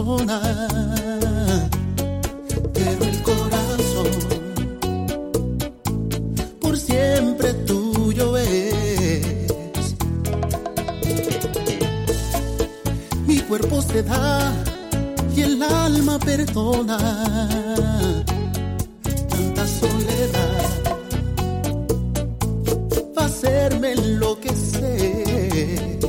persona, pero el corazón por siempre tuyo es. Mi cuerpo se da y el alma perdona tanta soledad, va a hacerme enloquecer.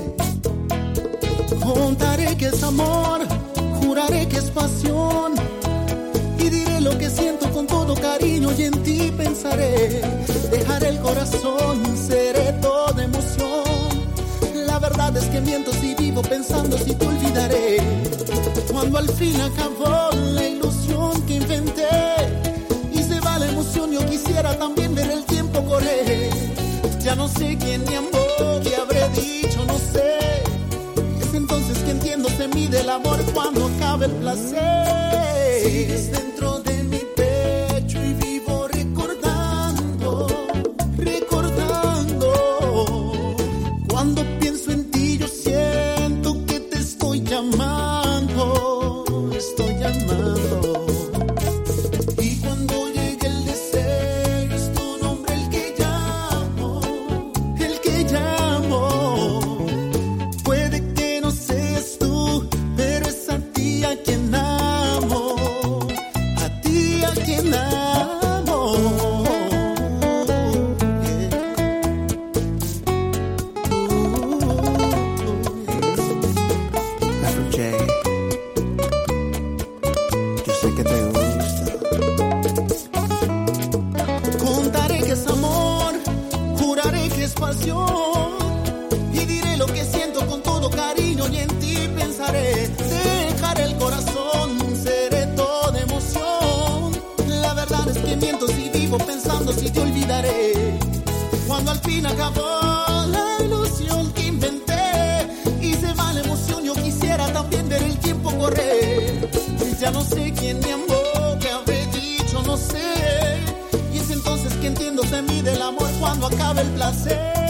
Contaré que es amor, juraré que es pasión, y diré lo que siento con todo cariño y en ti pensaré. Dejaré el corazón, seré toda emoción. La verdad es que miento si vivo pensando si te olvidaré. Cuando al fin acabó la ilusión que inventé y se va la emoción, yo quisiera también ver el tiempo correr. Ya no sé quién me amó, qué habré dicho, no sé. Es entonces que entiendo, se mide el amor cuando acaba el placer. Sigues dentro de mi pecho y vivo recordando, recordando. Cuando pienso en ti yo siento que te estoy llamando, estoy llamando. Y cuando llegue el deseo es tu nombre el que llamo, el que llamo. Puede que no seas tú, pero es a ti a quien amo, a ti a quien amo. Afro J, yo sé que te gusta. Contaré que es amor, juraré que es pasión, y diré lo que siento con todo cariño y en ti pensaré. Dejaré el corazón, seré toda emoción. La verdad es que miento si vivo pensando si te olvidaré. Cuando al fin acabó la ilusión que inventé y se va la emoción, yo quisiera también ver el tiempo correr. Ya no sé quién me amó, qué habré dicho, no sé. Y es entonces que entiendo, se mide el amor cuando acaba el placer.